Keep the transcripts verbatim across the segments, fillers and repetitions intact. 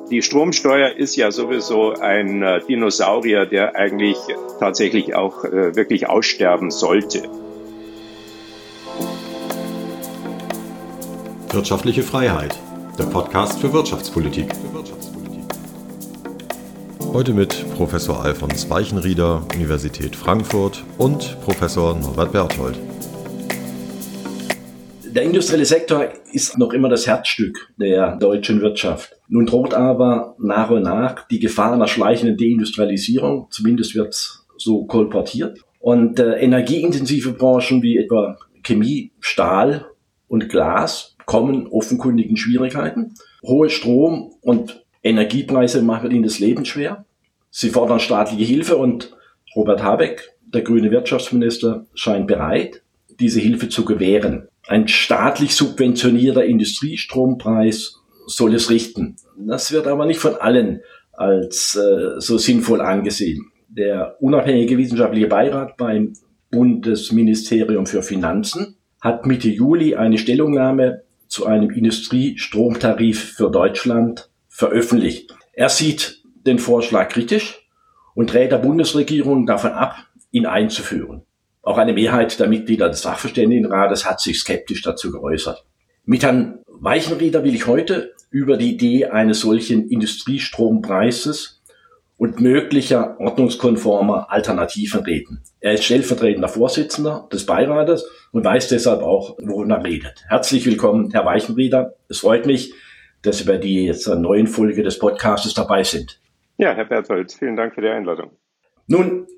Die Stromsteuer ist ja sowieso ein äh, Dinosaurier, der eigentlich tatsächlich auch äh, wirklich aussterben sollte. Wirtschaftliche Freiheit, der Podcast für Wirtschaftspolitik. Heute mit Professor Alfons Weichenrieder, Universität Frankfurt, und Professor Norbert Berthold. Der industrielle Sektor ist noch immer das Herzstück der deutschen Wirtschaft. Nun droht aber nach und nach die Gefahr einer schleichenden Deindustrialisierung, zumindest wird es so kolportiert. Und äh, energieintensive Branchen wie etwa Chemie, Stahl und Glas kommen offenkundig in Schwierigkeiten. Hohe Strom- und Energiepreise machen ihnen das Leben schwer. Sie fordern staatliche Hilfe und Robert Habeck, der grüne Wirtschaftsminister, scheint bereit, diese Hilfe zu gewähren. Ein staatlich subventionierter Industriestrompreis soll es richten. Das wird aber nicht von allen als äh, so sinnvoll angesehen. Der unabhängige wissenschaftliche Beirat beim Bundesministerium für Finanzen hat Mitte Juli eine Stellungnahme zu einem Industriestromtarif für Deutschland veröffentlicht. Er sieht den Vorschlag kritisch und rät der Bundesregierung davon ab, ihn einzuführen. Auch eine Mehrheit der Mitglieder des Sachverständigenrates hat sich skeptisch dazu geäußert. Mit Herrn Weichenrieder will ich heute über die Idee eines solchen Industriestrompreises und möglicher ordnungskonformer Alternativen reden. Er ist stellvertretender Vorsitzender des Beirates und weiß deshalb auch, worum er redet. Herzlich willkommen, Herr Weichenrieder. Es freut mich, dass Sie bei dieser neuen Folge des Podcasts dabei sind. Ja, Herr Berthold, vielen Dank für die Einladung. Nun,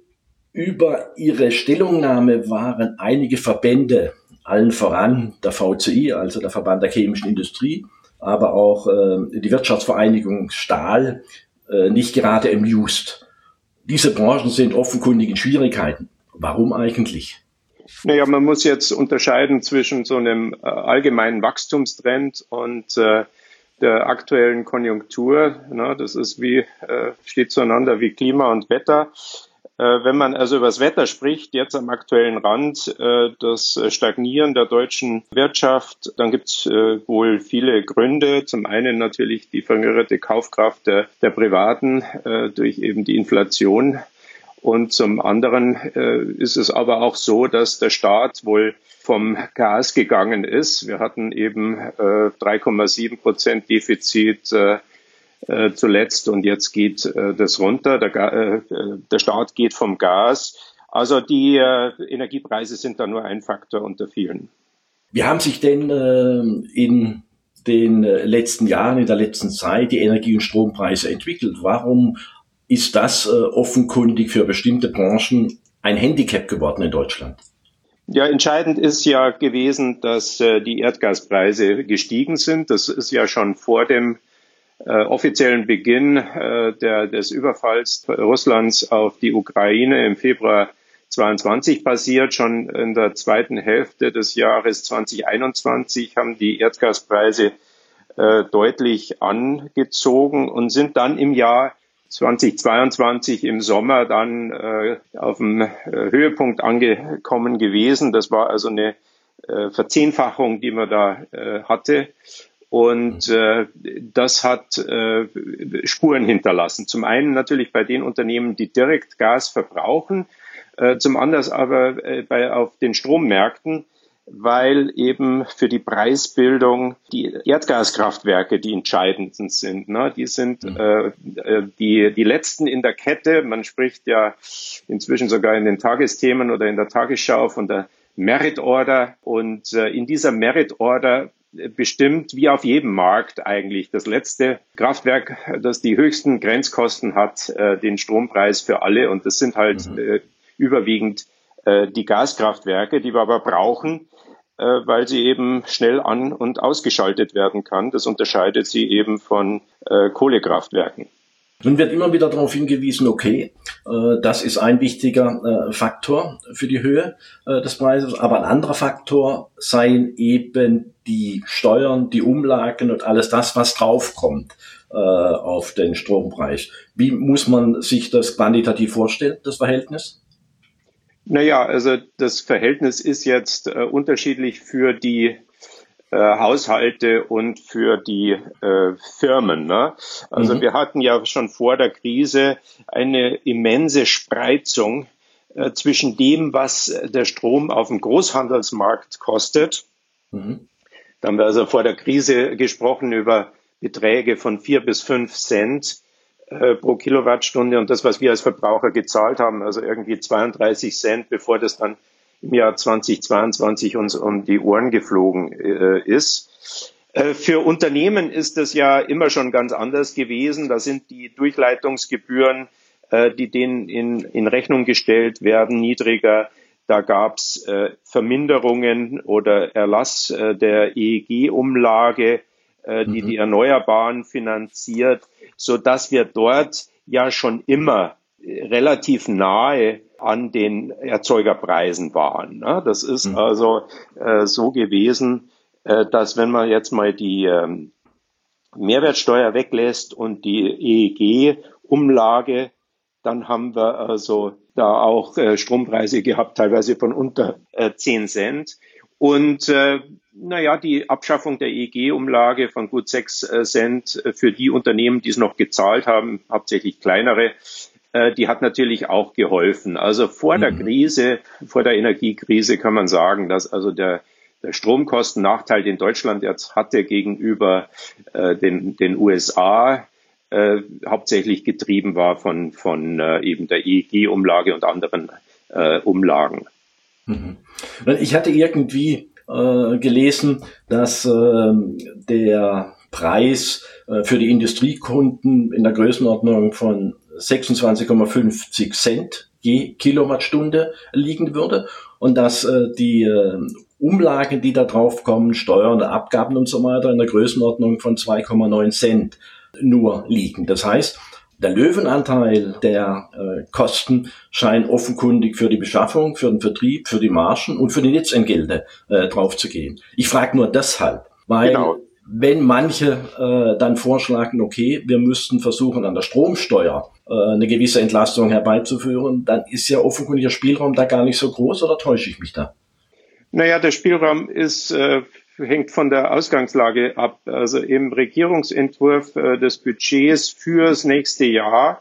über Ihre Stellungnahme waren einige Verbände, allen voran der V C I, also der Verband der chemischen Industrie, aber auch äh, die Wirtschaftsvereinigung Stahl, äh, nicht gerade amused. Diese Branchen sind offenkundig in Schwierigkeiten. Warum eigentlich? Naja, man muss jetzt unterscheiden zwischen so einem äh, allgemeinen Wachstumstrend und äh, der aktuellen Konjunktur. Na, das ist wie, äh, steht zueinander wie Klima und Wetter. Wenn man also über das Wetter spricht, jetzt am aktuellen Rand, das Stagnieren der deutschen Wirtschaft, dann gibt es wohl viele Gründe. Zum einen natürlich die verringerte Kaufkraft der, der Privaten durch eben die Inflation. Und zum anderen ist es aber auch so, dass der Staat wohl vom Gas gegangen ist. Wir hatten eben drei Komma sieben Prozent Defizit Äh, zuletzt und jetzt geht äh, das runter. Der, äh, der Staat geht vom Gas. Also die äh, Energiepreise sind da nur ein Faktor unter vielen. Wie haben sich denn äh, in den letzten Jahren, in der letzten Zeit die Energie- und Strompreise entwickelt? Warum ist das äh, offenkundig für bestimmte Branchen ein Handicap geworden in Deutschland? Ja, entscheidend ist ja gewesen, dass äh, die Erdgaspreise gestiegen sind. Das ist ja schon vor dem Äh, offiziellen Beginn äh, der, des Überfalls Russlands auf die Ukraine im Februar zweiundzwanzig passiert. Schon in der zweiten Hälfte des Jahres zweitausendeinundzwanzig haben die Erdgaspreise äh, deutlich angezogen und sind dann im Jahr zweitausendzweiundzwanzig im Sommer dann äh, auf dem äh, Höhepunkt angekommen gewesen. Das war also eine äh, Verzehnfachung, die man da äh, hatte. Und äh, das hat äh, Spuren hinterlassen. Zum einen natürlich bei den Unternehmen, die direkt Gas verbrauchen, äh, zum anderen aber äh, bei auf den Strommärkten, weil eben für die Preisbildung die Erdgaskraftwerke die entscheidenden sind. Ne? Die sind äh, die die letzten in der Kette. Man spricht ja inzwischen sogar in den Tagesthemen oder in der Tagesschau von der Merit Order. Und äh, in dieser Merit Order bestimmt, wie auf jedem Markt eigentlich, das letzte Kraftwerk, das die höchsten Grenzkosten hat, äh, den Strompreis für alle. Und das sind halt mhm. äh, überwiegend äh, die Gaskraftwerke, die wir aber brauchen, äh, weil sie eben schnell an- und ausgeschaltet werden kann. Das unterscheidet sie eben von äh, Kohlekraftwerken. Nun wird immer wieder darauf hingewiesen, okay, äh, das ist ein wichtiger äh, Faktor für die Höhe äh, des Preises, aber ein anderer Faktor seien eben die Steuern, die Umlagen und alles das, was draufkommt äh, auf den Strompreis. Wie muss man sich das quantitativ vorstellen, das Verhältnis? Naja, also das Verhältnis ist jetzt äh, unterschiedlich für die äh, Haushalte und für die äh, Firmen. Ne? Also mhm. wir hatten ja schon vor der Krise eine immense Spreizung äh, zwischen dem, was der Strom auf dem Großhandelsmarkt kostet. Mhm. Da haben wir also vor der Krise gesprochen über Beträge von vier bis fünf Cent äh, pro Kilowattstunde und das, was wir als Verbraucher gezahlt haben, also irgendwie zweiunddreißig Cent, bevor das dann im Jahr zweitausendzweiundzwanzig uns um die Ohren geflogen äh, ist. Äh, für Unternehmen ist das ja immer schon ganz anders gewesen. Da sind die Durchleitungsgebühren, äh, die denen in, in Rechnung gestellt werden, niedriger. Da gab es äh, Verminderungen oder Erlass äh, der E E G-Umlage, äh, die mhm. die Erneuerbaren finanziert, so dass wir dort ja schon immer relativ nahe an den Erzeugerpreisen waren. Ne? Das ist mhm. also äh, so gewesen, äh, dass wenn man jetzt mal die ähm, Mehrwertsteuer weglässt und die E E G-Umlage, dann haben wir also da auch äh, Strompreise gehabt, teilweise von unter äh, zehn Cent. Und äh, naja, die Abschaffung der E E G-Umlage von gut sechs äh, Cent für die Unternehmen, die es noch gezahlt haben, hauptsächlich kleinere, die hat natürlich auch geholfen. Also vor mhm. der Krise, vor der Energiekrise kann man sagen, dass also der, der Stromkostennachteil, den Deutschland jetzt hatte gegenüber äh, den, den U S A, äh, hauptsächlich getrieben war von, von äh, eben der E E G-Umlage und anderen äh, Umlagen. Mhm. Ich hatte irgendwie äh, gelesen, dass äh, der Preis äh, für die Industriekunden in der Größenordnung von sechsundzwanzig Komma fünfzig Cent je Kilowattstunde liegen würde und dass äh, die äh, Umlagen, die da drauf kommen, Steuern, Abgaben und so weiter, in der Größenordnung von zwei Komma neun Cent nur liegen. Das heißt, der Löwenanteil der äh, Kosten scheint offenkundig für die Beschaffung, für den Vertrieb, für die Margen und für die Netzentgelte äh, drauf zu gehen. Ich frage nur deshalb, weil genau. wenn manche äh, dann vorschlagen, okay, wir müssten versuchen, an der Stromsteuer äh, eine gewisse Entlastung herbeizuführen, dann ist ja offenkundig der Spielraum da gar nicht so groß, oder täusche ich mich da? Naja, der Spielraum ist, äh, hängt von der Ausgangslage ab. Also im Regierungsentwurf äh, des Budgets fürs nächste Jahr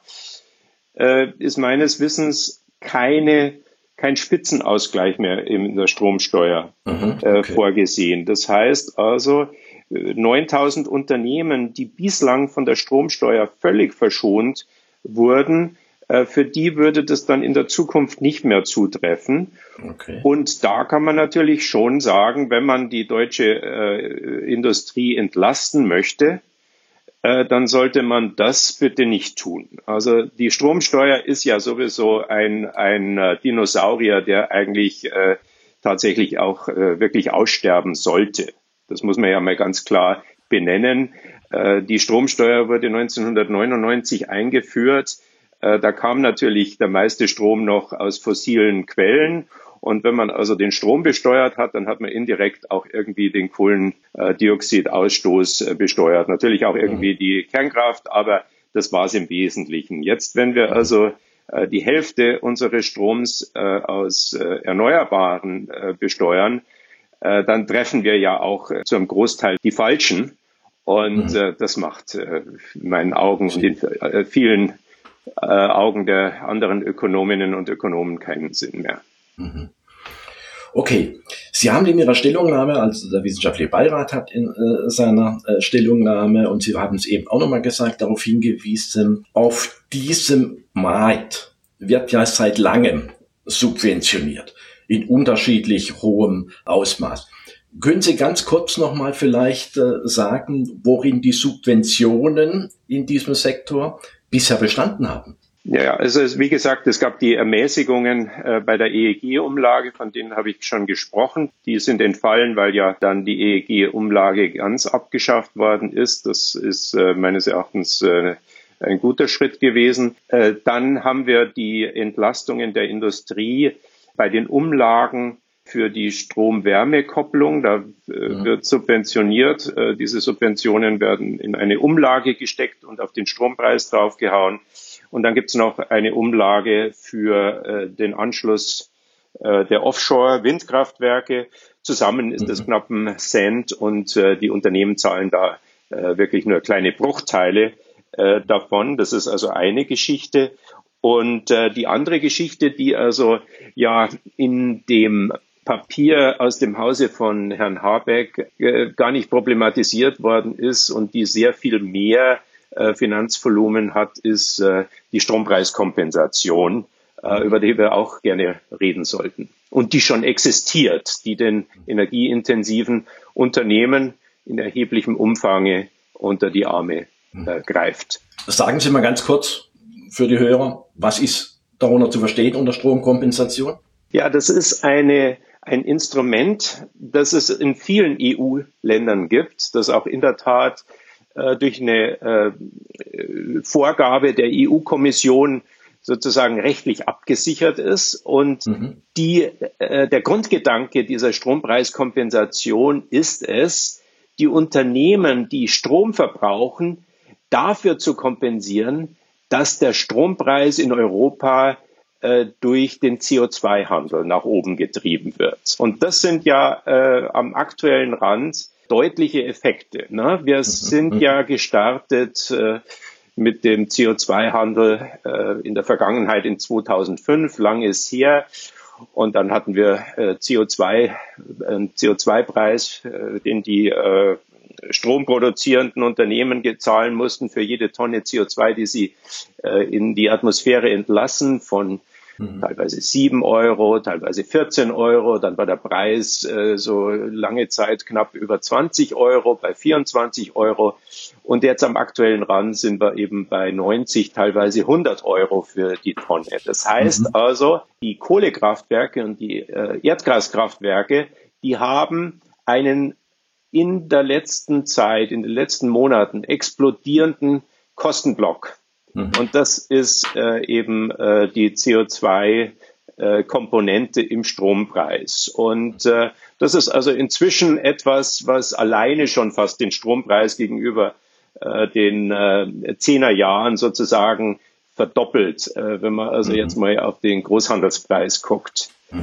äh, ist meines Wissens keine kein Spitzenausgleich mehr in der Stromsteuer mhm, okay. äh, vorgesehen. Das heißt also, neuntausend Unternehmen, die bislang von der Stromsteuer völlig verschont wurden, äh, für die würde das dann in der Zukunft nicht mehr zutreffen. Okay. Und da kann man natürlich schon sagen, wenn man die deutsche äh, Industrie entlasten möchte, äh, dann sollte man das bitte nicht tun. Also die Stromsteuer ist ja sowieso ein, ein äh, Dinosaurier, der eigentlich äh, tatsächlich auch äh, wirklich aussterben sollte. Das muss man ja mal ganz klar benennen. Äh, die Stromsteuer wurde neunzehnhundertneunundneunzig eingeführt. Äh, da kam natürlich der meiste Strom noch aus fossilen Quellen. Und wenn man also den Strom besteuert hat, dann hat man indirekt auch irgendwie den Kohlendioxidausstoß besteuert. Natürlich auch irgendwie die Kernkraft, aber das war es im Wesentlichen. Jetzt, wenn wir also äh, die Hälfte unseres Stroms äh, aus äh, Erneuerbaren äh, besteuern, äh, dann treffen wir ja auch äh, zu einem Großteil die Falschen. Und äh, das macht äh, in meinen Augen und in äh, vielen äh, Augen der anderen Ökonominnen und Ökonomen keinen Sinn mehr. Okay, Sie haben in Ihrer Stellungnahme, also der Wissenschaftliche Beirat hat in äh, seiner äh, Stellungnahme, und Sie haben es eben auch nochmal gesagt, darauf hingewiesen, auf diesem Markt wird ja seit langem subventioniert, in unterschiedlich hohem Ausmaß. Können Sie ganz kurz nochmal vielleicht äh, sagen, worin die Subventionen in diesem Sektor bisher bestanden haben? Ja, also wie gesagt, es gab die Ermäßigungen äh, bei der E E G-Umlage, von denen habe ich schon gesprochen. Die sind entfallen, weil ja dann die E E G-Umlage ganz abgeschafft worden ist. Das ist äh, meines Erachtens äh, ein guter Schritt gewesen. Äh, dann haben wir die Entlastungen der Industrie bei den Umlagen für die Strom-Wärme-Kopplung. Da äh, ja. wird subventioniert. Äh, diese Subventionen werden in eine Umlage gesteckt und auf den Strompreis draufgehauen. Und dann gibt es noch eine Umlage für äh, den Anschluss äh, der Offshore-Windkraftwerke. Zusammen ist das knapp ein Cent und äh, die Unternehmen zahlen da äh, wirklich nur kleine Bruchteile äh, davon. Das ist also eine Geschichte. Und äh, die andere Geschichte, die also ja in dem Papier aus dem Hause von Herrn Habeck äh, gar nicht problematisiert worden ist und die sehr viel mehr äh, Finanzvolumen hat, ist äh, die Strompreiskompensation, äh, über die wir auch gerne reden sollten. Und die schon existiert, die den energieintensiven Unternehmen in erheblichem Umfang unter die Arme äh, greift. Sagen Sie mal ganz kurz für die Hörer, was ist darunter zu verstehen unter Stromkompensation? Ja, das ist eine ein Instrument, das es in vielen E U-Ländern gibt, das auch in der Tat äh, durch eine äh, Vorgabe der E U-Kommission sozusagen rechtlich abgesichert ist. Und mhm. die, äh, der Grundgedanke dieser Strompreiskompensation ist es, die Unternehmen, die Strom verbrauchen, dafür zu kompensieren, dass der Strompreis in Europa äh, durch den C O zwei Handel nach oben getrieben wird. Und das sind ja äh, am aktuellen Rand deutliche Effekte. Ne? Wir mhm. sind ja gestartet äh, mit dem C O zwei Handel äh, in der Vergangenheit in zweitausendfünf, lang ist her. Und dann hatten wir äh, C O zwei, einen C O zwei Preis, äh, den die äh, stromproduzierenden Unternehmen zahlen mussten für jede Tonne C O zwei, die sie äh, in die Atmosphäre entlassen, von mhm. teilweise sieben Euro, teilweise vierzehn Euro. Dann war der Preis äh, so lange Zeit knapp über zwanzig Euro, bei vierundzwanzig Euro. Und jetzt am aktuellen Rand sind wir eben bei neunzig, teilweise hundert Euro für die Tonne. Das heißt mhm. also, die Kohlekraftwerke und die äh, Erdgaskraftwerke, die haben einen in der letzten Zeit, in den letzten Monaten explodierenden Kostenblock. Mhm. Und das ist äh, eben äh, die C O zwei Komponente im Strompreis. Und äh, das ist also inzwischen etwas, was alleine schon fast den Strompreis gegenüber äh, den äh, Zehnerjahren sozusagen verdoppelt, äh, wenn man also mhm. jetzt mal auf den Großhandelspreis guckt. Mhm.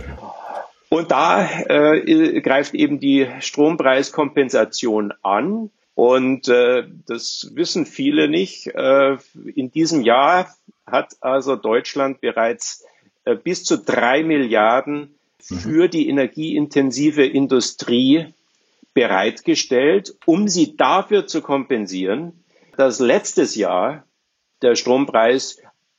Und da äh, greift eben die Strompreiskompensation an. Und äh, das wissen viele nicht. Äh, in diesem Jahr hat also Deutschland bereits äh, bis zu drei Milliarden für die energieintensive Industrie bereitgestellt, um sie dafür zu kompensieren, dass letztes Jahr der Strompreis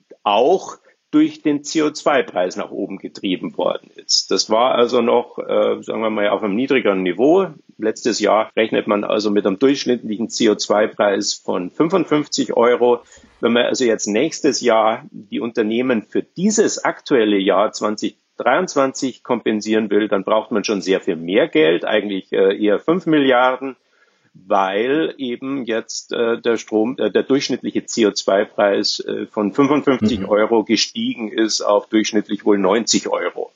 auch durch den C O zwei Preis nach oben getrieben worden ist. Das war also noch, äh, sagen wir mal, auf einem niedrigeren Niveau. Letztes Jahr rechnet man also mit einem durchschnittlichen C O zwei Preis von fünfundfünfzig Euro. Wenn man also jetzt nächstes Jahr die Unternehmen für dieses aktuelle Jahr zwanzig dreiundzwanzig kompensieren will, dann braucht man schon sehr viel mehr Geld, eigentlich äh, eher fünf Milliarden. Weil eben jetzt äh, der Strom, äh, der durchschnittliche C O zwei Preis äh, von fünfundfünfzig mhm. Euro gestiegen ist auf durchschnittlich wohl neunzig Euro.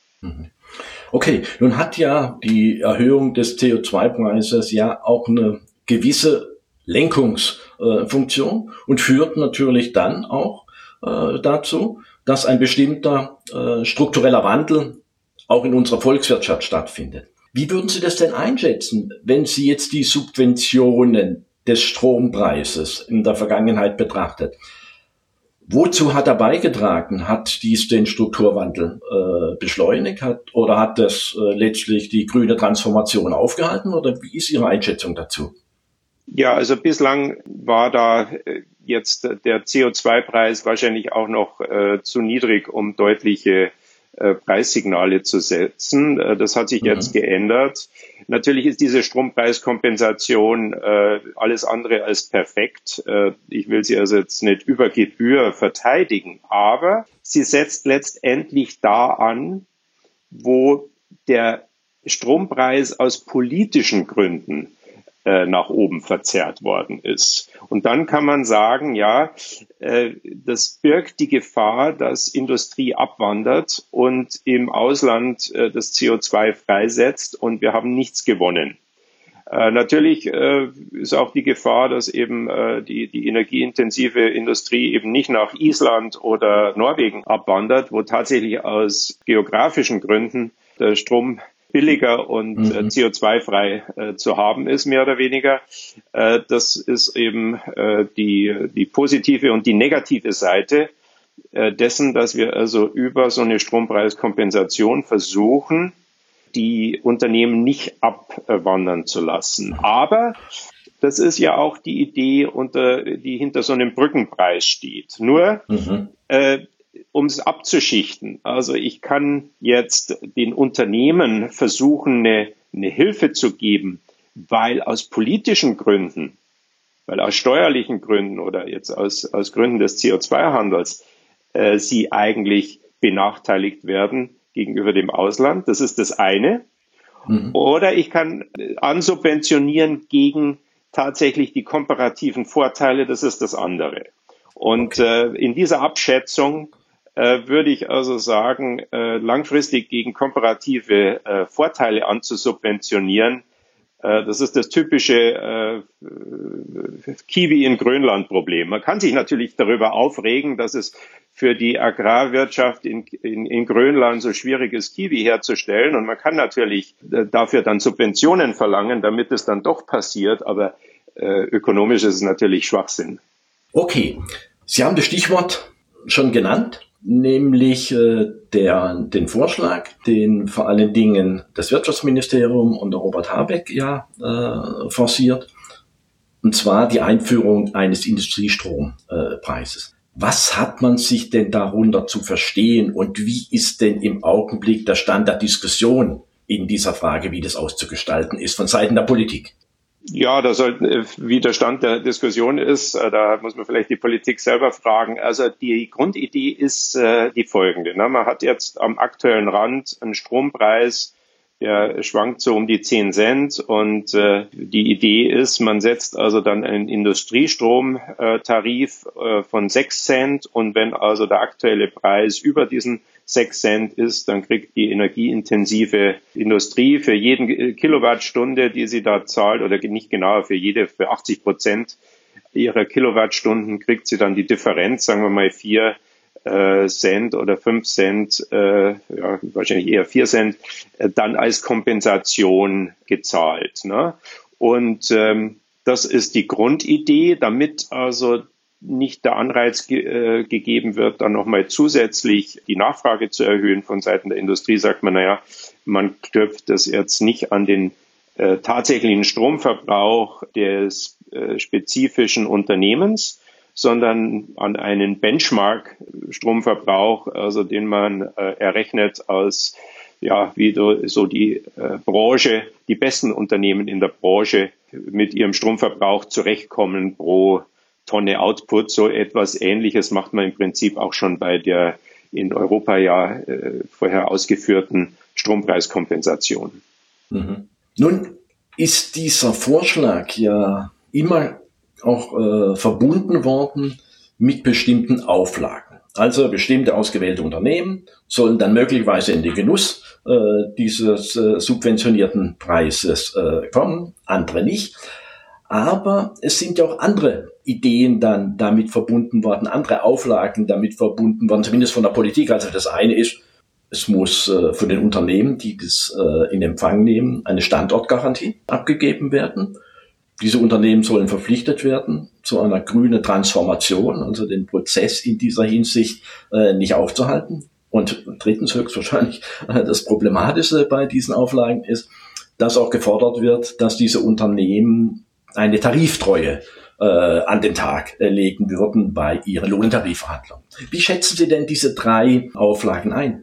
Okay, nun hat ja die Erhöhung des C O zwei Preises ja auch eine gewisse Lenkungsfunktion äh, und führt natürlich dann auch äh, dazu, dass ein bestimmter äh, struktureller Wandel auch in unserer Volkswirtschaft stattfindet. Wie würden Sie das denn einschätzen, wenn Sie jetzt die Subventionen des Strompreises in der Vergangenheit betrachtet? Wozu hat er beigetragen? Hat dies den Strukturwandel äh, beschleunigt hat, oder hat das äh, letztlich die grüne Transformation aufgehalten? Oder wie ist Ihre Einschätzung dazu? Ja, also bislang war da äh, jetzt der C O zwei Preis wahrscheinlich auch noch äh, zu niedrig, um deutliche Preissignale zu setzen. Das hat sich mhm. jetzt geändert. Natürlich ist diese Strompreiskompensation äh, alles andere als perfekt. Äh, ich will sie also jetzt nicht über Gebühr verteidigen, aber sie setzt letztendlich da an, wo der Strompreis aus politischen Gründen nach oben verzerrt worden ist. Und dann kann man sagen, ja, das birgt die Gefahr, dass Industrie abwandert und im Ausland das C O zwei freisetzt und wir haben nichts gewonnen. Natürlich ist auch die Gefahr, dass eben die, die energieintensive Industrie eben nicht nach Island oder Norwegen abwandert, wo tatsächlich aus geografischen Gründen der Strom billiger und mhm. äh, C O zwei frei äh, zu haben ist, mehr oder weniger. Äh, das ist eben äh, die, die positive und die negative Seite äh, dessen, dass wir also über so eine Strompreiskompensation versuchen, die Unternehmen nicht abwandern zu lassen. Aber das ist ja auch die Idee, unter, die hinter so einem Brückenpreis steht. Nur, mhm. äh, um es abzuschichten. Also ich kann jetzt den Unternehmen versuchen, eine, eine Hilfe zu geben, weil aus politischen Gründen, weil aus steuerlichen Gründen oder jetzt aus, aus Gründen des C O zwei Handels äh, sie eigentlich benachteiligt werden gegenüber dem Ausland. Das ist das eine. Mhm. Oder ich kann ansubventionieren gegen tatsächlich die komparativen Vorteile. Das ist das andere. Und okay. äh, in dieser Abschätzung äh, würde ich also sagen, äh, langfristig gegen komparative äh, Vorteile anzusubventionieren, äh, das ist das typische äh, Kiwi in Grönland Problem. Man kann sich natürlich darüber aufregen, dass es für die Agrarwirtschaft in, in, in Grönland so schwierig ist, Kiwi herzustellen. Und man kann natürlich äh, dafür dann Subventionen verlangen, damit es dann doch passiert. Aber äh, ökonomisch ist es natürlich Schwachsinn. Okay, Sie haben das Stichwort schon genannt, nämlich äh, der, den Vorschlag, den vor allen Dingen das Wirtschaftsministerium unter Robert Habeck ja äh, forciert, und zwar die Einführung eines Industriestrompreises. Äh, Was hat man sich denn darunter zu verstehen und wie ist denn im Augenblick der Stand der Diskussion in dieser Frage, wie das auszugestalten ist von Seiten der Politik? Ja, da sollten, wie der Stand der Diskussion ist, da muss man vielleicht die Politik selber fragen. Also die Grundidee ist äh, die folgende. Ne? Man hat jetzt am aktuellen Rand einen Strompreis, der schwankt so um die zehn Cent und äh, die Idee ist, man setzt also dann einen Industriestromtarif äh, von sechs Cent und wenn also der aktuelle Preis über diesen sechs Cent ist, dann kriegt die energieintensive Industrie für jeden Kilowattstunde, die sie da zahlt, oder nicht genauer für jede, für achtzig Prozent ihrer Kilowattstunden kriegt sie dann die Differenz, sagen wir mal vier Cent oder fünf Cent, äh, ja, wahrscheinlich eher vier Cent, äh, dann als Kompensation gezahlt. Ne? Und ähm, das ist die Grundidee, damit also nicht der Anreiz ge- äh, gegeben wird, dann nochmal zusätzlich die Nachfrage zu erhöhen von Seiten der Industrie, sagt man, naja, man knüpft das jetzt nicht an den äh, tatsächlichen Stromverbrauch des äh, spezifischen Unternehmens, sondern an einen Benchmark-Stromverbrauch, also den man äh, errechnet als, ja, wie so die äh, Branche, die besten Unternehmen in der Branche mit ihrem Stromverbrauch zurechtkommen pro Tonne Output. So etwas Ähnliches macht man im Prinzip auch schon bei der in Europa ja äh, vorher ausgeführten Strompreiskompensation. Mhm. Nun ist dieser Vorschlag ja immer auch äh, verbunden worden mit bestimmten Auflagen. Also bestimmte ausgewählte Unternehmen sollen dann möglicherweise in den Genuss äh, dieses äh, subventionierten Preises äh, kommen, andere nicht. Aber es sind ja auch andere Ideen dann damit verbunden worden, andere Auflagen damit verbunden worden, zumindest von der Politik. Also das eine ist, es muss äh, von den Unternehmen, die das äh, in Empfang nehmen, eine Standortgarantie abgegeben werden. Diese Unternehmen sollen verpflichtet werden zu einer grünen Transformation, also den Prozess in dieser Hinsicht äh, nicht aufzuhalten. Und drittens höchstwahrscheinlich äh, das Problematische bei diesen Auflagen ist, dass auch gefordert wird, dass diese Unternehmen eine Tariftreue äh, an den Tag äh, legen würden bei ihren Lohn- und Tarifverhandlungen. Wie schätzen Sie denn diese drei Auflagen ein?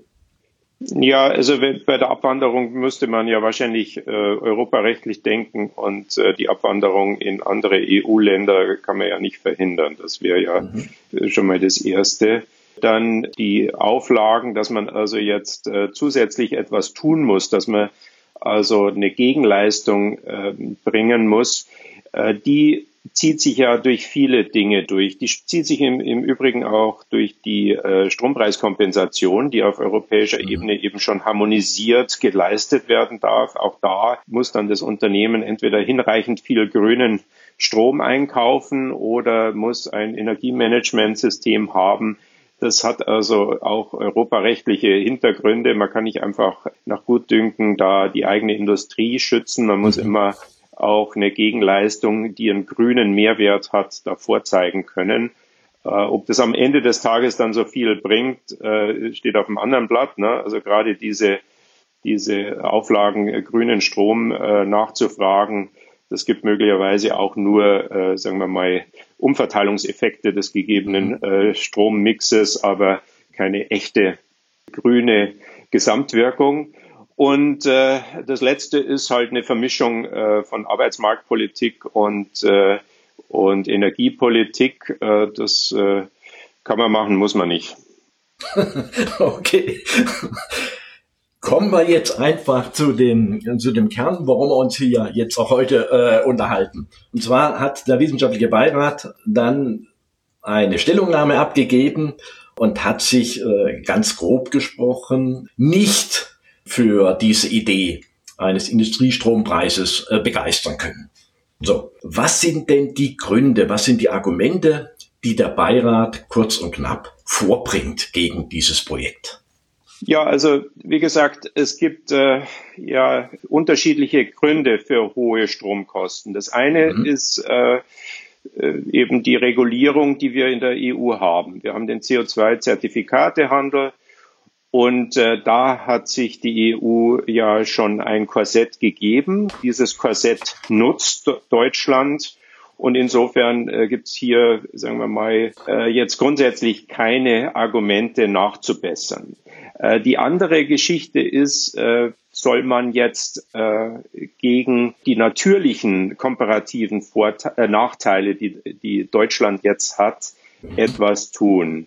Ja, also bei der Abwanderung müsste man ja wahrscheinlich äh, europarechtlich denken und äh, die Abwanderung in andere E U-Länder kann man ja nicht verhindern. Das wäre ja mhm. schon mal das Erste. Dann die Auflagen, dass man also jetzt äh, zusätzlich etwas tun muss, dass man also eine Gegenleistung äh, bringen muss, äh, die zieht sich ja durch viele Dinge durch. Die zieht sich im, im Übrigen auch durch die äh, Strompreiskompensation, die auf europäischer mhm. Ebene eben schon harmonisiert geleistet werden darf. Auch da muss dann das Unternehmen entweder hinreichend viel grünen Strom einkaufen oder muss ein Energiemanagementsystem haben, Das hat also auch europarechtliche Hintergründe. Man kann nicht einfach nach Gutdünken da die eigene Industrie schützen. Man muss mhm. immer auch eine Gegenleistung, die einen grünen Mehrwert hat, da vorzeigen können. Äh, ob das am Ende des Tages dann so viel bringt, äh, steht auf einem anderen Blatt, ne? Also gerade diese, diese Auflagen, äh, grünen Strom äh, nachzufragen, das gibt möglicherweise auch nur, äh, sagen wir mal, Umverteilungseffekte des gegebenen äh, Strommixes, aber keine echte grüne Gesamtwirkung. Und äh, das Letzte ist halt eine Vermischung äh, von Arbeitsmarktpolitik und äh, und Energiepolitik. Äh, das äh, kann man machen, muss man nicht. Okay. Kommen wir jetzt einfach zu dem, zu dem Kern, warum wir uns hier jetzt auch heute äh, unterhalten. Und zwar hat der Wissenschaftliche Beirat dann eine Stellungnahme abgegeben und hat sich äh, ganz grob gesprochen nicht für diese Idee eines Industriestrompreises äh, begeistern können. So, was sind denn die Gründe, was sind die Argumente, die der Beirat kurz und knapp vorbringt gegen dieses Projekt? Ja, also wie gesagt, es gibt äh, ja unterschiedliche Gründe für hohe Stromkosten. Das eine mhm. ist äh, eben die Regulierung, die wir in der E U haben. Wir haben den C O zwei Zertifikatehandel und äh, da hat sich die E U ja schon ein Korsett gegeben. Dieses Korsett nutzt Deutschland. Und insofern äh, gibt es hier, sagen wir mal, äh, jetzt grundsätzlich keine Argumente nachzubessern. Äh, die andere Geschichte ist, äh, soll man jetzt äh, gegen die natürlichen komparativen Vorte- äh, Nachteile, die, die Deutschland jetzt hat, etwas tun?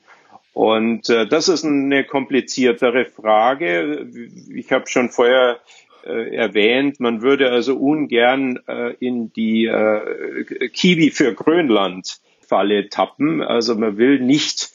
Und äh, das ist eine kompliziertere Frage. Ich habe schon vorher erwähnt, man würde also ungern äh, in die äh, Kiwi für Grönland Falle tappen. Also man will nicht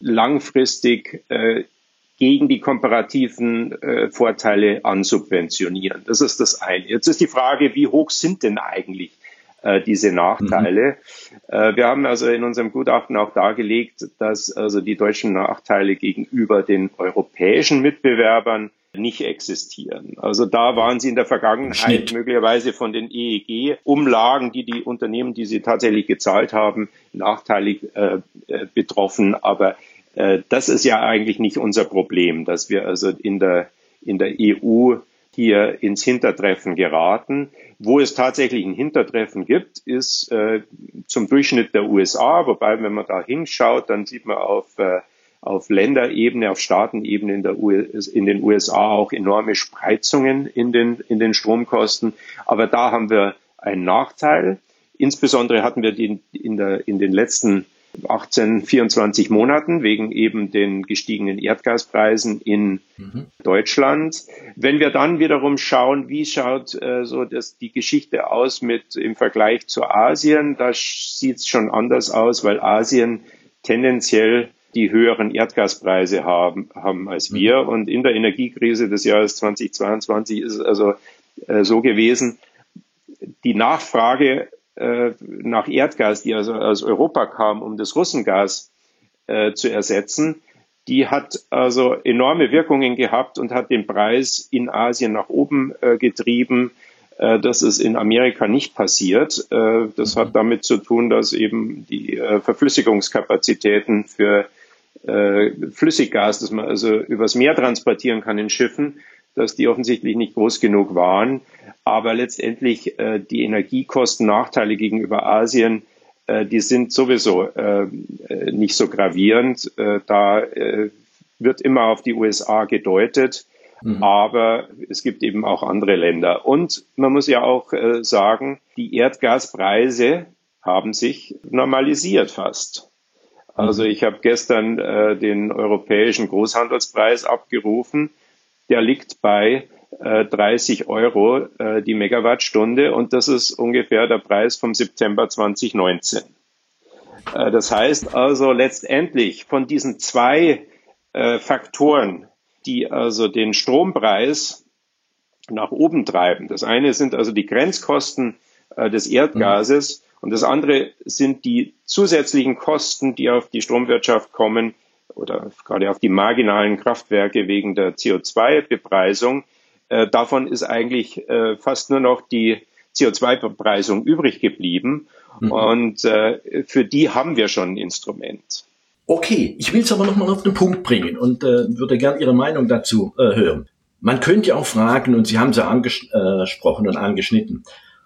langfristig äh, gegen die komparativen äh, Vorteile ansubventionieren. Das ist das eine. Jetzt ist die Frage, wie hoch sind denn eigentlich äh, diese Nachteile? Mhm. Äh, wir haben also in unserem Gutachten auch dargelegt, dass also die deutschen Nachteile gegenüber den europäischen Mitbewerbern nicht existieren. Also da waren sie in der Vergangenheit Schnitt. möglicherweise von den E E G-Umlagen, die die Unternehmen, die sie tatsächlich gezahlt haben, nachteilig äh, betroffen. Aber äh, das ist ja eigentlich nicht unser Problem, dass wir also in der, in der E U hier ins Hintertreffen geraten. Wo es tatsächlich ein Hintertreffen gibt, ist äh, zum Durchschnitt der U S A. Wobei, wenn man da hinschaut, dann sieht man auf äh, auf Länderebene, auf Staatenebene in, der U S, in den U S A auch enorme Spreizungen in den, in den Stromkosten. Aber da haben wir einen Nachteil. Insbesondere hatten wir die in, der, in den letzten achtzehn, vierundzwanzig Monaten wegen eben den gestiegenen Erdgaspreisen in mhm. Deutschland. Wenn wir dann wiederum schauen, wie schaut äh, so das, die Geschichte aus mit im Vergleich zu Asien, da sieht es schon anders aus, weil Asien tendenziell die höheren Erdgaspreise haben, haben als wir. Und in der Energiekrise des Jahres zweitausendzweiundzwanzig ist es also äh, so gewesen, die Nachfrage äh, nach Erdgas, die also aus Europa kam, um das Russengas äh, zu ersetzen, die hat also enorme Wirkungen gehabt und hat den Preis in Asien nach oben äh, getrieben. Äh, das ist in Amerika nicht passiert. Äh, das hat damit zu tun, dass eben die äh, Verflüssigungskapazitäten für Äh, Flüssiggas, das man also übers Meer transportieren kann in Schiffen, dass die offensichtlich nicht groß genug waren. Aber letztendlich äh, die Energiekostennachteile gegenüber Asien, äh, die sind sowieso äh, nicht so gravierend. Äh, da äh, wird immer auf die U S A gedeutet, mhm. aber es gibt eben auch andere Länder. Und man muss ja auch äh, sagen, die Erdgaspreise haben sich normalisiert fast. Also ich habe gestern äh, den europäischen Großhandelspreis abgerufen. Der liegt bei äh, dreißig Euro äh, die Megawattstunde und das ist ungefähr der Preis vom September zweitausendneunzehn. Äh, das heißt also letztendlich von diesen zwei äh, Faktoren, die also den Strompreis nach oben treiben. Das eine sind also die Grenzkosten äh, des Erdgases. Mhm. Und das andere sind die zusätzlichen Kosten, die auf die Stromwirtschaft kommen oder gerade auf die marginalen Kraftwerke wegen der C O zwei Bepreisung. Äh, davon ist eigentlich äh, fast nur noch die C O zwei Bepreisung übrig geblieben. Mhm. Und äh, für die haben wir schon ein Instrument. Okay, ich will es aber nochmal auf den Punkt bringen und äh, würde gerne Ihre Meinung dazu äh, hören. Man könnte ja auch fragen, und Sie haben es ja angesprochen und angeschnitten,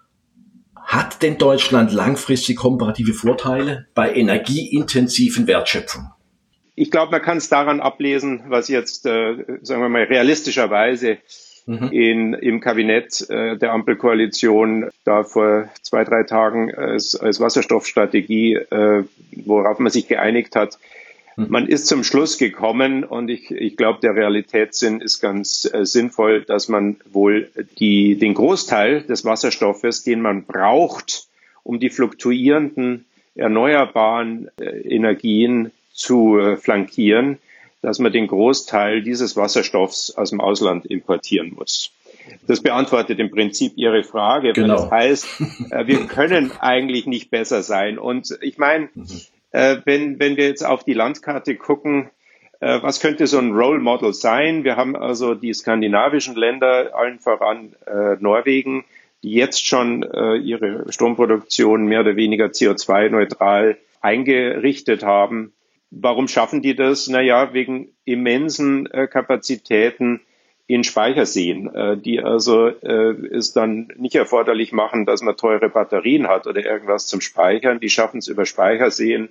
hat denn Deutschland langfristig komparative Vorteile bei energieintensiven Wertschöpfung? Ich glaube, man kann es daran ablesen, was jetzt, äh, sagen wir mal, realistischerweise mhm. in, im Kabinett äh, der Ampelkoalition da vor zwei, drei Tagen als, als Wasserstoffstrategie, äh, worauf man sich geeinigt hat. Mhm. Man ist zum Schluss gekommen und ich, ich glaube, der Realitätssinn ist ganz äh, sinnvoll, dass man wohl die, den Großteil des Wasserstoffes, den man braucht, um die fluktuierenden erneuerbaren äh, Energien zu äh, flankieren, dass man den Großteil dieses Wasserstoffs aus dem Ausland importieren muss. Das beantwortet im Prinzip Ihre Frage. Genau. Das heißt, äh, wir können eigentlich nicht besser sein. Und ich meine, mhm. äh, wenn, wenn wir jetzt auf die Landkarte gucken, äh, was könnte so ein Role Model sein? Wir haben also die skandinavischen Länder, allen voran äh, Norwegen, die jetzt schon äh, ihre Stromproduktion mehr oder weniger C O zwei neutral eingerichtet haben. Warum schaffen die das? Naja, wegen immensen äh, Kapazitäten in Speicherseen, äh, die also äh, es dann nicht erforderlich machen, dass man teure Batterien hat oder irgendwas zum Speichern. Die schaffen es über Speicherseen.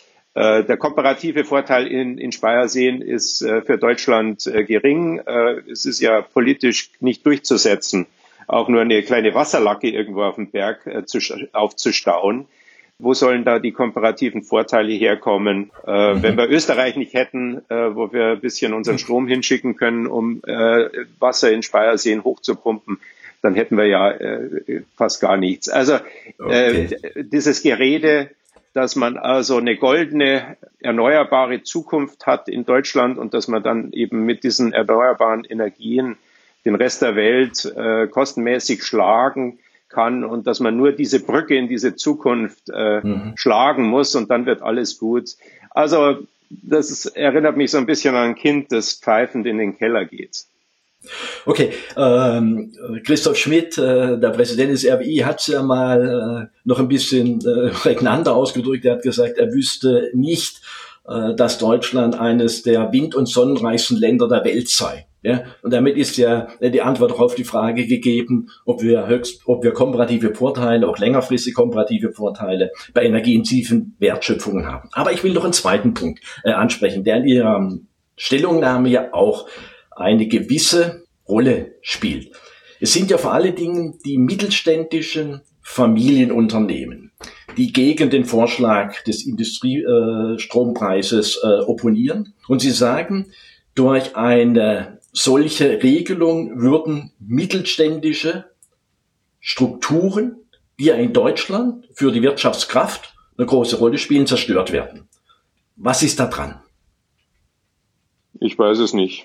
Äh, der komparative Vorteil in, in Speicherseen ist äh, für Deutschland äh, gering. Äh, es ist ja politisch nicht durchzusetzen, auch nur eine kleine Wasserlacke irgendwo auf dem Berg äh, zu, aufzustauen. Wo sollen da die komparativen Vorteile herkommen? Äh, mhm. Wenn wir Österreich nicht hätten, äh, wo wir ein bisschen unseren Strom hinschicken können, um äh, Wasser in Speicherseen hochzupumpen, dann hätten wir ja äh, fast gar nichts. Also okay. äh, dieses Gerede, dass man also eine goldene, erneuerbare Zukunft hat in Deutschland und dass man dann eben mit diesen erneuerbaren Energien den Rest der Welt äh, kostenmäßig schlagen kann und dass man nur diese Brücke in diese Zukunft äh, mhm. schlagen muss und dann wird alles gut. Also das ist, erinnert mich so ein bisschen an ein Kind, das pfeifend in den Keller geht. Okay, ähm, Christoph Schmidt, äh, der Präsident des R W I, hat es ja mal äh, noch ein bisschen äh, prägnanter ausgedrückt. Er hat gesagt, er wüsste nicht, äh, dass Deutschland eines der wind- und sonnenreichsten Länder der Welt sei. Ja, und damit ist ja die Antwort auch auf die Frage gegeben, ob wir höchst, ob wir komparative Vorteile, auch längerfristig komparative Vorteile bei energieintensiven Wertschöpfungen haben. Aber ich will noch einen zweiten Punkt äh, ansprechen, der in Ihrer Stellungnahme ja auch eine gewisse Rolle spielt. Es sind ja vor allen Dingen die mittelständischen Familienunternehmen, die gegen den Vorschlag des Industriestrompreises äh, opponieren. Und sie sagen, durch eine solche Regelung würden mittelständische Strukturen, die ja in Deutschland für die Wirtschaftskraft eine große Rolle spielen, zerstört werden. Was ist da dran? Ich weiß es nicht.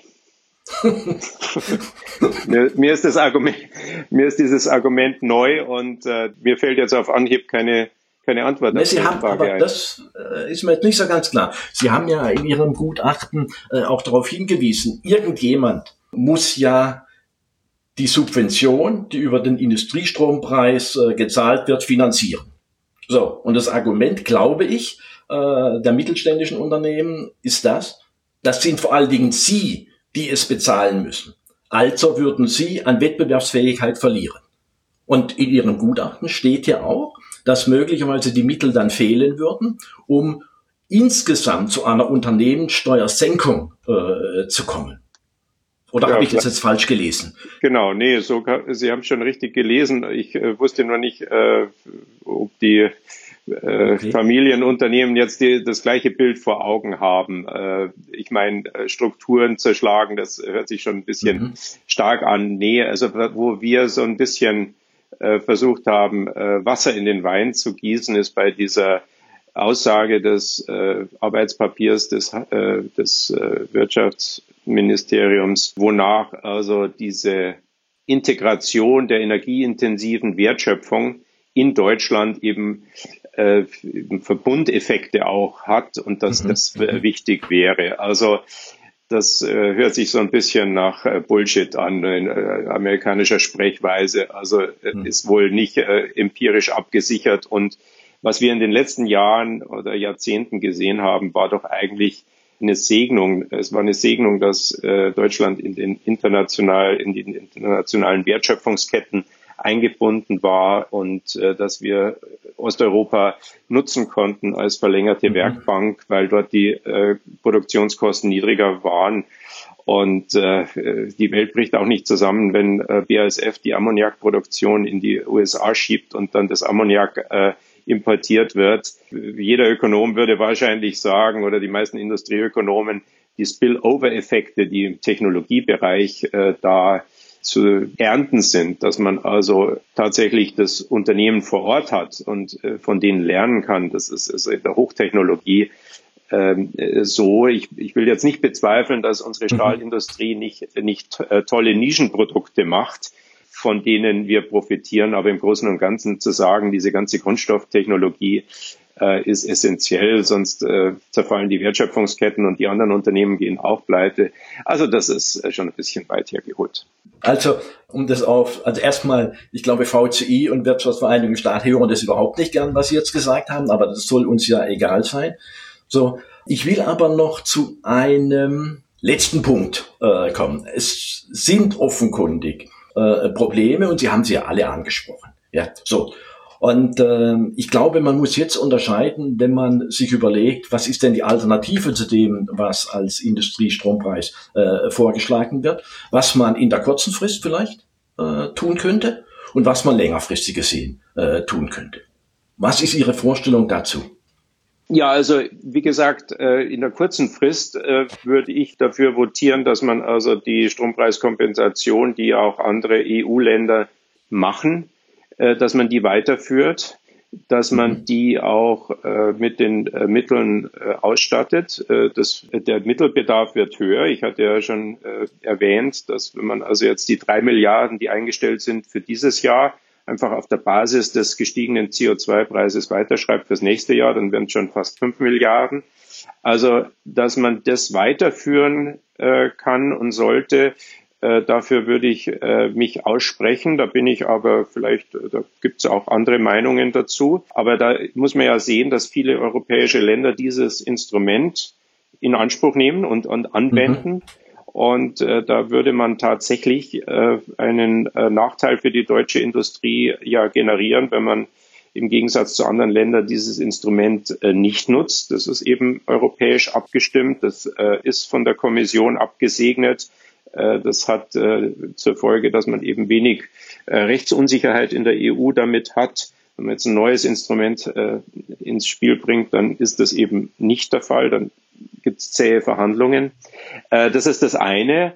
mir, mir ist das Argument, mir ist dieses Argument neu und äh, mir fällt jetzt auf Anhieb keine keine Antwort auf Sie haben, Frage aber ein. Das äh, ist mir jetzt nicht so ganz klar. Sie haben ja in Ihrem Gutachten äh, auch darauf hingewiesen, irgendjemand muss ja die Subvention, die über den Industriestrompreis äh, gezahlt wird, finanzieren. So, und das Argument, glaube ich, äh, der mittelständischen Unternehmen ist das, das sind vor allen Dingen Sie, die es bezahlen müssen. Also würden Sie an Wettbewerbsfähigkeit verlieren. Und in Ihrem Gutachten steht ja auch, dass möglicherweise die Mittel dann fehlen würden, um insgesamt zu einer Unternehmenssteuersenkung äh, zu kommen. Oder ja, habe ich das jetzt falsch gelesen? Genau, nee, so, Sie haben schon richtig gelesen. Ich äh, wusste nur nicht, äh, ob die äh, okay. Familienunternehmen jetzt die, das gleiche Bild vor Augen haben. Äh, ich meine, Strukturen zerschlagen, das hört sich schon ein bisschen mhm. stark an. Nee, also wo wir so ein bisschen äh, versucht haben, äh, Wasser in den Wein zu gießen, ist bei dieser Aussage des äh, Arbeitspapiers des, äh, des äh, Wirtschaftsministeriums, wonach also diese Integration der energieintensiven Wertschöpfung in Deutschland eben äh, Verbundeffekte auch hat und dass mhm. das äh, wichtig wäre. Also das äh, hört sich so ein bisschen nach äh, Bullshit an, in äh, amerikanischer Sprechweise. Also äh, mhm. ist wohl nicht äh, empirisch abgesichert. Und was wir in den letzten Jahren oder Jahrzehnten gesehen haben, war doch eigentlich eine Segnung. Es war eine Segnung, dass äh, Deutschland in den international, in den internationalen Wertschöpfungsketten eingebunden war und äh, dass wir Osteuropa nutzen konnten als verlängerte mhm. Werkbank, weil dort die äh, Produktionskosten niedriger waren. Und äh, die Welt bricht auch nicht zusammen, wenn äh, B A S F die Ammoniakproduktion in die U S A schiebt und dann das Ammoniak äh, importiert wird. Jeder Ökonom würde wahrscheinlich sagen, oder die meisten Industrieökonomen, die Spillover-Effekte, die im Technologiebereich äh, da zu ernten sind, dass man also tatsächlich das Unternehmen vor Ort hat und äh, von denen lernen kann. Das ist, ist in der Hochtechnologie ähm, so. Ich, ich will jetzt nicht bezweifeln, dass unsere Stahlindustrie nicht, nicht äh, tolle Nischenprodukte macht, von denen wir profitieren, aber im Großen und Ganzen zu sagen, diese ganze Grundstofftechnologie äh, ist essentiell, sonst äh, zerfallen die Wertschöpfungsketten und die anderen Unternehmen gehen auch pleite. Also das ist äh, schon ein bisschen weit hergeholt. Also, um das auf, also erstmal, ich glaube, V C I und Wirtschaftsvereinigung Staat hören das überhaupt nicht gern, was Sie jetzt gesagt haben, aber das soll uns ja egal sein. So, ich will aber noch zu einem letzten Punkt äh, kommen. Es sind offenkundig äh, Probleme und Sie haben sie ja alle angesprochen. Ja, so. Und äh, ich glaube, man muss jetzt unterscheiden, wenn man sich überlegt, was ist denn die Alternative zu dem, was als Industriestrompreis äh, vorgeschlagen wird, was man in der kurzen Frist vielleicht äh, tun könnte und was man längerfristig gesehen äh, tun könnte. Was ist Ihre Vorstellung dazu? Ja, also wie gesagt, in der kurzen Frist würde ich dafür votieren, dass man also die Strompreiskompensation, die auch andere E U-Länder machen, dass man die weiterführt, dass man die auch mit den Mitteln ausstattet. Das, der Mittelbedarf wird höher. Ich hatte ja schon erwähnt, dass wenn man also jetzt die drei Milliarden, die eingestellt sind für dieses Jahr, einfach auf der Basis des gestiegenen C O zwei Preises weiterschreibt fürs nächste Jahr, dann wären es schon fast fünf Milliarden. Also, dass man das weiterführen äh, kann und sollte, äh, dafür würde ich äh, mich aussprechen. Da bin ich aber vielleicht, da gibt es auch andere Meinungen dazu. Aber da muss man ja sehen, dass viele europäische Länder dieses Instrument in Anspruch nehmen und, und anwenden. Mhm. Und äh, da würde man tatsächlich äh, einen äh, Nachteil für die deutsche Industrie ja generieren, wenn man im Gegensatz zu anderen Ländern dieses Instrument äh, nicht nutzt. Das ist eben europäisch abgestimmt. Das äh, ist von der Kommission abgesegnet. Äh, das hat äh, zur Folge, dass man eben wenig äh, Rechtsunsicherheit in der E U damit hat. Wenn man jetzt ein neues Instrument äh, ins Spiel bringt, dann ist das eben nicht der Fall. Dann gibt es zähe Verhandlungen. Äh, das ist das eine.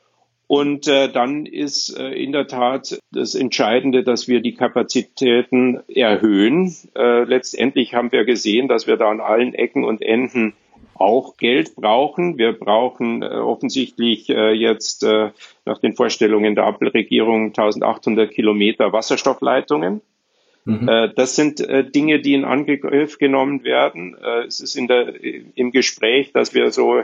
Und äh, dann ist äh, in der Tat das Entscheidende, dass wir die Kapazitäten erhöhen. Äh, letztendlich haben wir gesehen, dass wir da an allen Ecken und Enden auch Geld brauchen. Wir brauchen äh, offensichtlich äh, jetzt äh, nach den Vorstellungen der Ampelregierung eintausendachthundert Kilometer Wasserstoffleitungen. Mhm. Das sind Dinge, die in Angriff genommen werden. Es ist in der, im Gespräch, dass wir so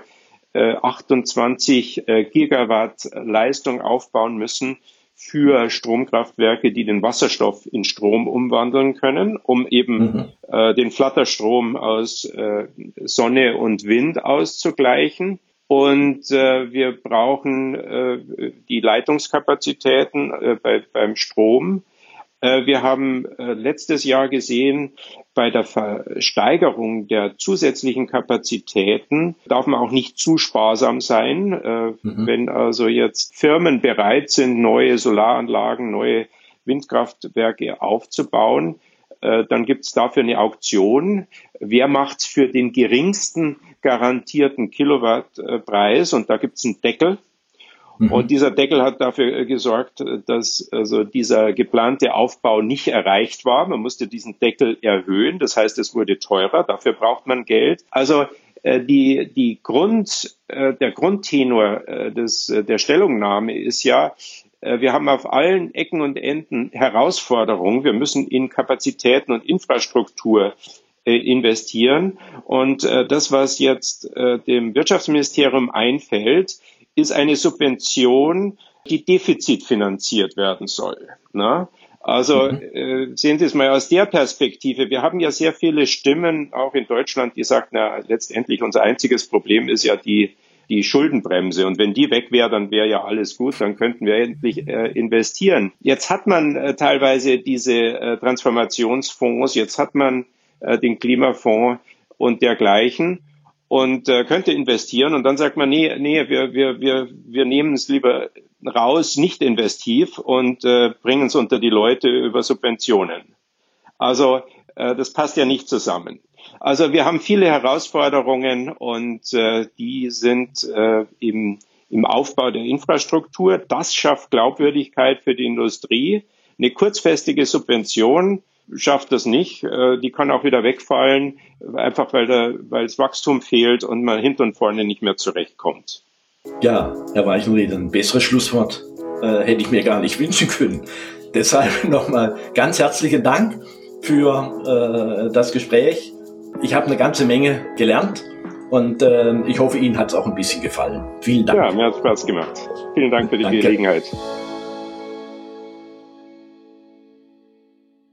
achtundzwanzig Gigawatt Leistung aufbauen müssen für Stromkraftwerke, die den Wasserstoff in Strom umwandeln können, um eben mhm. den Flatterstrom aus Sonne und Wind auszugleichen. Und wir brauchen die Leitungskapazitäten bei, beim Strom. Wir haben letztes Jahr gesehen, bei der Versteigerung der zusätzlichen Kapazitäten darf man auch nicht zu sparsam sein. Mhm. Wenn also jetzt Firmen bereit sind, neue Solaranlagen, neue Windkraftwerke aufzubauen, dann gibt es dafür eine Auktion. Wer macht's für den geringsten garantierten Kilowattpreis? Und da gibt es einen Deckel. Und dieser Deckel hat dafür gesorgt, dass also dieser geplante Aufbau nicht erreicht war. Man musste diesen Deckel erhöhen. Das heißt, es wurde teurer. Dafür braucht man Geld. Also äh, die, die Grund, äh, der Grundtenor äh, des, der Stellungnahme ist ja, Wir haben auf allen Ecken und Enden Herausforderungen. Wir müssen in Kapazitäten und Infrastruktur investieren. Und das, was jetzt dem Wirtschaftsministerium einfällt, ist eine Subvention, die defizitfinanziert werden soll. Also mhm. sehen Sie es mal aus der Perspektive. Wir haben ja sehr viele Stimmen, auch in Deutschland, die sagen, na, letztendlich unser einziges Problem ist ja die die Schuldenbremse. Und wenn die weg wäre, dann wäre ja alles gut, dann könnten wir endlich äh, investieren. Jetzt hat man äh, teilweise diese äh, Transformationsfonds, jetzt hat man äh, den Klimafonds und dergleichen und äh, könnte investieren. Und dann sagt man, nee, nee, wir, wir, wir, wir nehmen es lieber raus, nicht investiv und äh, bringen es unter die Leute über Subventionen. Also äh, das passt ja nicht zusammen. Also wir haben viele Herausforderungen und äh, die sind äh, im, im Aufbau der Infrastruktur. Das schafft Glaubwürdigkeit für die Industrie. Eine kurzfristige Subvention schafft das nicht. Äh, die kann auch wieder wegfallen, einfach weil, der, weil das Wachstum fehlt und man hinten und vorne nicht mehr zurechtkommt. Ja, Herr Weichenrieder, ein besseres Schlusswort äh, hätte ich mir gar nicht wünschen können. Deshalb nochmal ganz herzlichen Dank für äh, das Gespräch. Ich habe eine ganze Menge gelernt und äh, ich hoffe, Ihnen hat es auch ein bisschen gefallen. Vielen Dank. Ja, mir hat es Spaß gemacht. Vielen Dank für die Danke. Gelegenheit.